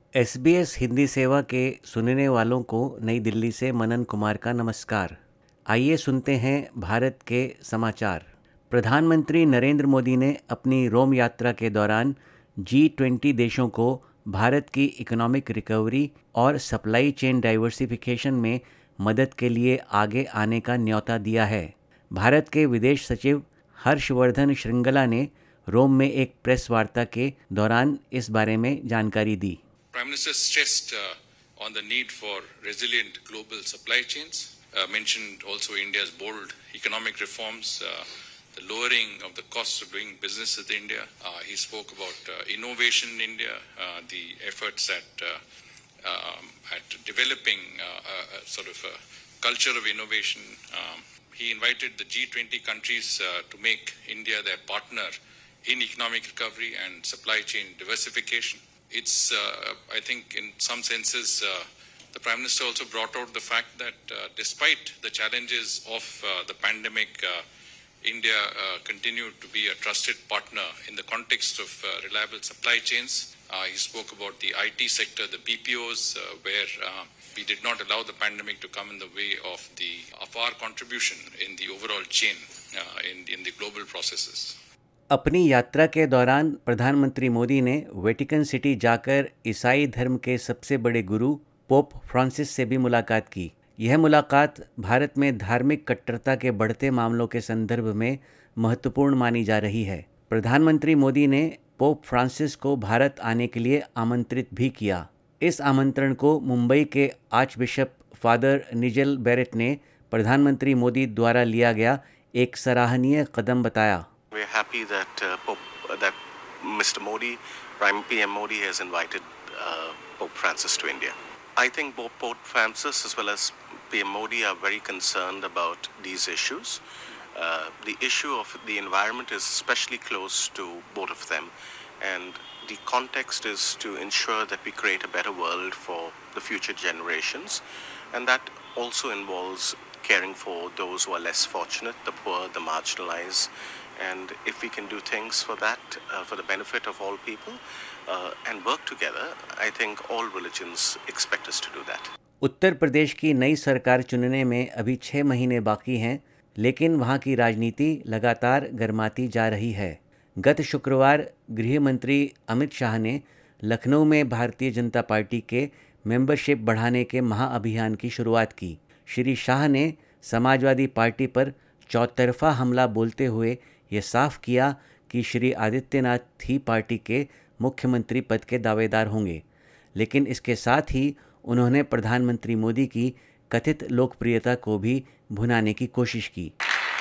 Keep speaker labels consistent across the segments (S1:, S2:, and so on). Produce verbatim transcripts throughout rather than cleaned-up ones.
S1: S B S Hindi सेवा के सुनने वालों को नई दिल्ली से मनन कुमार का नमस्कार। आइए सुनते हैं भारत के समाचार। प्रधानमंत्री नरेंद्र मोदी ने अपनी रोम यात्रा के दौरान जी ट्वेंटी देशों को भारत की इकोनॉमिक रिकवरी और सप्लाई चेन डाइवर्सिफिकेशन में मदद के लिए आगे आने का न्योता दिया है। भारत के विदेश सचिव हर्षवर्धन श्रृंगला ने रोम में एक प्रेस वार्ता के दौरान इस बारे में जानकारी दी।
S2: Prime Minister stressed uh, on the need for resilient global supply chains, uh, mentioned also India's bold economic reforms, uh, the lowering of the cost of doing business with India. Uh, he spoke about uh, innovation in India, uh, the efforts at, uh, um, at developing uh, a, a sort of a culture of innovation. Um, he invited the G twenty countries uh, to make India their partner in economic recovery and supply chain diversification. It's, uh, I think, in some senses, uh, the Prime Minister also brought out the fact that uh, despite the challenges of uh, the pandemic, uh, India uh, continued to be a trusted partner in the context of uh, reliable supply chains. Uh, he spoke about the I T sector, the B P Os, uh, where uh, we did not allow the pandemic to come in the way of the of our contribution in the overall chain uh, in, in the global processes.
S1: अपनी यात्रा के दौरान प्रधानमंत्री मोदी ने Vatican city जाकर ईसाई धर्म के सबसे बड़े गुरु पोप फ्रांसिस से भी मुलाकात की। यह मुलाकात भारत में धार्मिक कट्टरता के बढ़ते मामलों के संदर्भ में महत्वपूर्ण मानी जा रही है। प्रधानमंत्री मोदी ने पोप फ्रांसिस को भारत आने के लिए आमंत्रित भी किया। इस आमंत्रण को मुंबई के आर्चबिशप फादर निजेल बेरेट ने प्रधानमंत्री मोदी द्वारा लिया गया एक सराहनीय कदम बताया।
S3: We're happy that uh, Pope, uh, that Mister Modi, Prime P M Modi, has invited uh, Pope Francis to India. I think both Pope Francis as well as P M Modi are very concerned about these issues. Uh, the issue of the environment is especially close to both of them, and the context is to ensure that we create a better world for the future generations, and that also involves caring for those who are less fortunate, the poor, the marginalized. And if we can do things for that, uh, for the benefit of all people, uh, and work together, I think all religions expect us to do that.
S1: Uttar Pradesh की नई सरकार चुनने में अभी छः महीने बाकी हैं, लेकिन वहां की राजनीति लगातार गर्माती जा रही है। गत शुक्रवार गृह मंत्री अमित शाह ने लखनऊ में भारतीय जनता पार्टी के मेंबरशिप बढ़ाने के महाअभियान की शुरुआत की। श्री शाह ने समाजवादी पार्टी पर चौतरफा हमला बोलते हुए ये साफ किया कि श्री आदित्यनाथ ही पार्टी के मुख्यमंत्री पद के दावेदार होंगे, लेकिन इसके साथ ही उन्होंने प्रधानमंत्री मोदी की कथित लोकप्रियता को भी भुनाने की कोशिश की।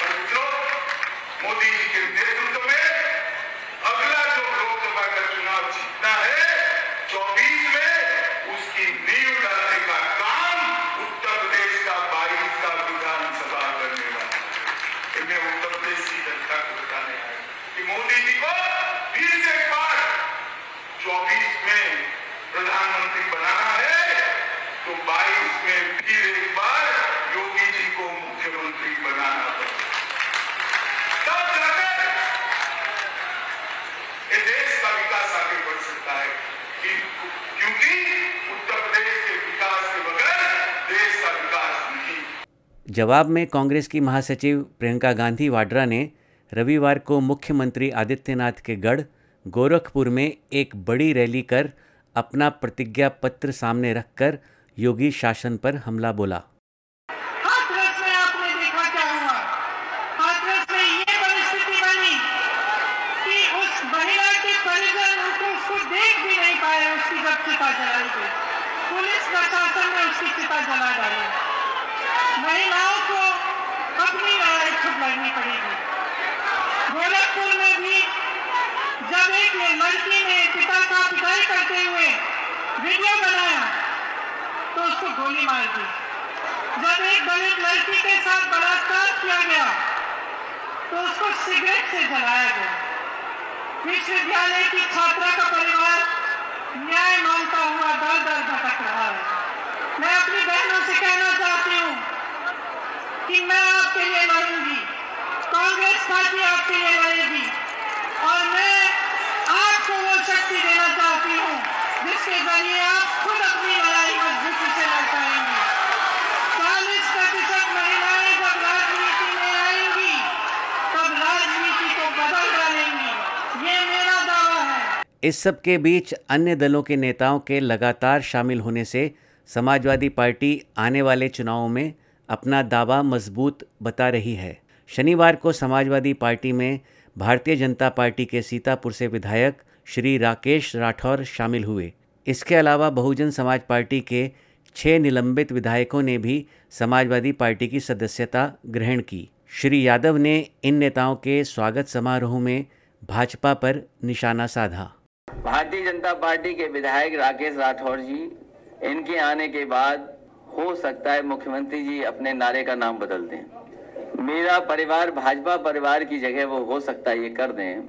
S1: जवाब में कांग्रेस की महासचिव प्रियंका गांधी वाड्रा ने रविवार को मुख्यमंत्री आदित्यनाथ के गढ़ गोरखपुर में एक बड़ी रैली कर अपना प्रतिज्ञा पत्र सामने रखकर योगी शासन पर हमला बोला।
S4: हाथरस में आपने देखा क्या हुआ? हाथरस में ये परिस्थिति बनी कि उस महिला के परिजन उसको देख भी नहीं पाए, उसकी जब चिता जलाई गई। पुलिस प्रशासन ने उसकी चिता जला डाली। महिलाओं को अपनी लड़ाई खुद लड़नी पड़ेगी। गोरखपुर में भी जब एक लड़की ने पिता का पिटाई करते हुए वीडियो बनाया तो उसको गोली मार दी। जब एक दलित लड़की के साथ बलात्कार किया गया तो उसको सिगरेट से जलाया गया। विश्वविद्यालय की छात्रा का परिवार न्याय मांगता हुआ दर दर भटक रहा है। मैं अपनी बहनों से कहना चाहती हूँ कि मैं आपके लिए लड़ूंगी, कांग्रेस पार्टी आपके लिए लड़ेगी, और मैं आपको वो शक्ति देना चाहती हूँ जिसके जरिए आप खुद अपनी लड़ाई मजबूती से लड़ पाएंगे। चालीस प्रतिशत महिलाएं जब राजनीति में आएंगी तब राजनीति को बदल डालेंगी, ये मेरा दावा है।
S1: इस सब के बीच अन्य दलों के नेताओं के लगातार शामिल होने से समाजवादी पार्टी आने वाले चुनावों में अपना दावा मजबूत बता रही है। शनिवार को समाजवादी पार्टी में भारतीय जनता पार्टी के सीतापुर से विधायक श्री राकेश राठौर शामिल हुए। इसके अलावा बहुजन समाज पार्टी के छह निलंबित विधायकों ने भी समाजवादी पार्टी की सदस्यता ग्रहण की। श्री यादव ने इन नेताओं के स्वागत समारोह में भाजपा पर निशाना साधा।
S5: भारतीय जनता पार्टी के विधायक राकेश राठौर जी, इनके आने के बाद हो सकता है मुख्यमंत्री जी अपने नारे का नाम बदल दें। मेरा परिवार भाजपा परिवार की जगह वो हो सकता है ये कर दें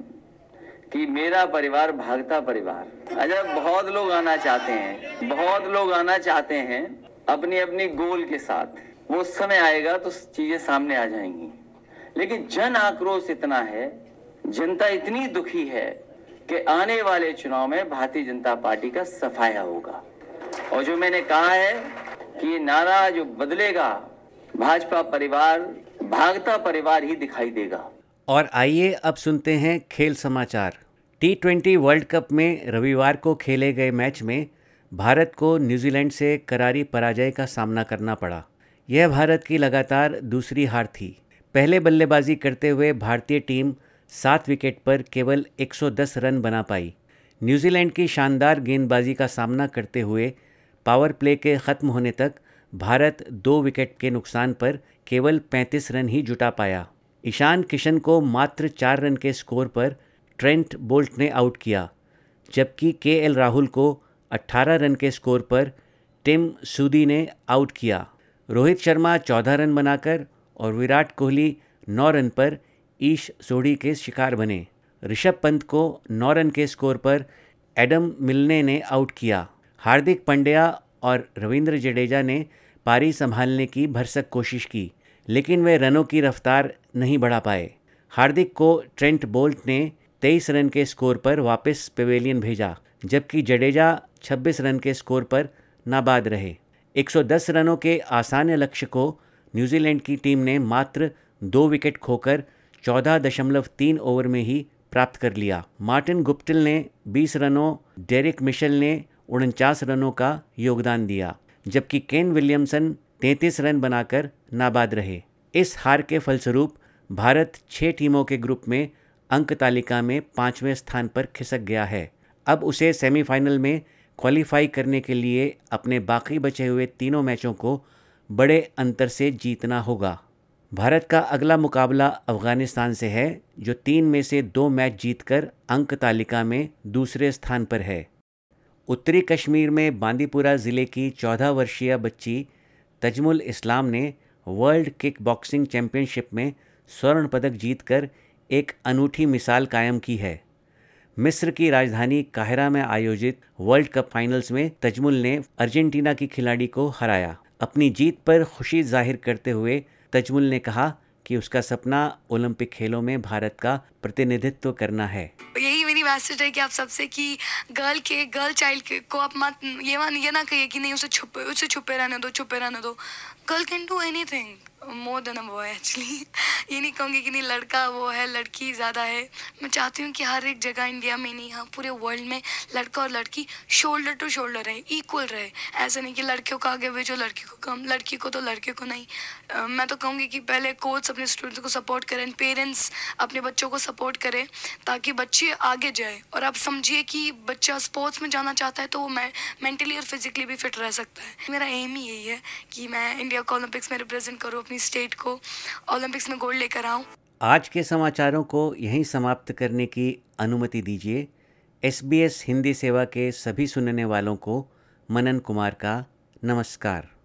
S5: कि मेरा परिवार भागता परिवार। अच्छा, बहुत लोग आना चाहते हैं, बहुत लोग आना चाहते हैं अपनी अपनी गोल के साथ। वो समय आएगा तो चीजें सामने आ जाएंगी, लेकिन जन आक्रोश इतना है, जनता इतनी दुखी है कि आने वाले चुनाव में भारतीय जनता पार्टी का सफाया होगा। और जो मैंने कहा है कि नारा जो बदलेगा, भाजपा परिवार भागता परिवार ही दिखाई देगा।
S1: और आइए अब सुनते हैं खेल समाचार। टी ट्वेंटी वर्ल्ड कप में रविवार को खेले गए मैच में भारत को न्यूजीलैंड से करारी पराजय का सामना करना पड़ा। यह भारत की लगातार दूसरी हार थी। पहले बल्लेबाजी करते हुए भारतीय टीम सात विकेट पर केवल एक सौ दस रन बना पाई। न्यूजीलैंड की शानदार गेंदबाजी का सामना करते हुए पावर प्ले के ख़त्म होने तक भारत दो विकेट के नुकसान पर केवल पैंतीस रन ही जुटा पाया। ईशान किशन को मात्र चार रन के स्कोर पर ट्रेंट बोल्ट ने आउट किया, जबकि के एल राहुल को अठारह रन के स्कोर पर टिम सूदी ने आउट किया। रोहित शर्मा चौदह रन बनाकर और विराट कोहली नौ रन पर ईश सोढ़ी के शिकार बने। ऋषभ पंत को नौ रन के स्कोर पर एडम मिलने ने आउट किया। हार्दिक पांड्या और रविंद्र जडेजा ने पारी संभालने की भरसक कोशिश की, लेकिन वे रनों की रफ्तार नहीं बढ़ा पाए। हार्दिक को ट्रेंट बोल्ट ने तेईस रन के स्कोर पर वापस पेवेलियन भेजा, जबकि जडेजा छब्बीस रन के स्कोर पर नाबाद रहे। एक सौ दस रनों के आसान लक्ष्य को न्यूजीलैंड की टीम ने मात्र दो विकेट खोकर चौदह दशमलव तीन ओवर में ही प्राप्त कर लिया। मार्टिन गुप्टिल ने बीस रनों, डेरिक मिशेल ने उनचास रनों का योगदान दिया, जबकि केन विलियमसन तैंतीस रन बनाकर नाबाद रहे। इस हार के फलस्वरूप भारत छह टीमों के ग्रुप में अंक तालिका में पाँचवें स्थान पर खिसक गया है। अब उसे सेमीफाइनल में क्वालिफाई करने के लिए अपने बाकी बचे हुए तीनों मैचों को बड़े अंतर से जीतना होगा। भारत का अगला मुकाबला अफगानिस्तान से है, जो तीन में से दो मैच जीतकर अंक तालिका में दूसरे स्थान पर है। उत्तरी कश्मीर में बांदीपुरा ज़िले की चौदह वर्षीय बच्ची तजमुल इस्लाम ने वर्ल्ड किक बॉक्सिंग चैंपियनशिप में स्वर्ण पदक जीतकर एक अनूठी मिसाल कायम की है। मिस्र की राजधानी काहिरा में आयोजित वर्ल्ड कप फाइनल्स में तजमुल ने अर्जेंटीना की खिलाड़ी को हराया। अपनी जीत पर खुशी जाहिर करते हुए तजमुल ने कहा कि उसका सपना ओलंपिक खेलों में भारत का प्रतिनिधित्व करना है।
S6: यही मेरी मैसेज है कि आप सबसे कि गर्ल के गर्ल चाइल्ड के को आप मत ये मान ये ना कहिए कि नहीं उसे छुपे उसे छुपे रहने दो छुपे रहने दो। Girl can do anything more than a boy actually. ये नहीं कहूँगी कि नहीं लड़का वो है लड़की ज़्यादा है। मैं चाहती हूँ कि हर एक जगह इंडिया में नहीं हाँ पूरे वर्ल्ड में लड़का और लड़की शोल्डर टू शोल्डर रहे, इक्वल रहे। ऐसा नहीं कि लड़कियों को आगे भेजो लड़की को कम, लड़की को तो लड़के को नहीं। uh, मैं तो कहूँगी कि पहले कोच अपने स्टूडेंट्स को सपोर्ट करें, पेरेंट्स अपने बच्चों को सपोर्ट करें ताकि बच्चे आगे जाए। और आप समझिए कि बच्चा स्पोर्ट्स में जाना चाहता है तो वो मेंटली और फिजिकली भी फिट रह सकता है। मेरा एम ही यही है कि मैं इंडिया को ओलंपिक्स में रिप्रेजेंट करूँ, अपनी स्टेट को ओलंपिक्स में गोल्ड लेकर आऊँ।
S1: आज के समाचारों को यहीं समाप्त करने की अनुमति दीजिए। एस बी एस हिंदी सेवा के सभी सुनने वालों को मनन कुमार का नमस्कार।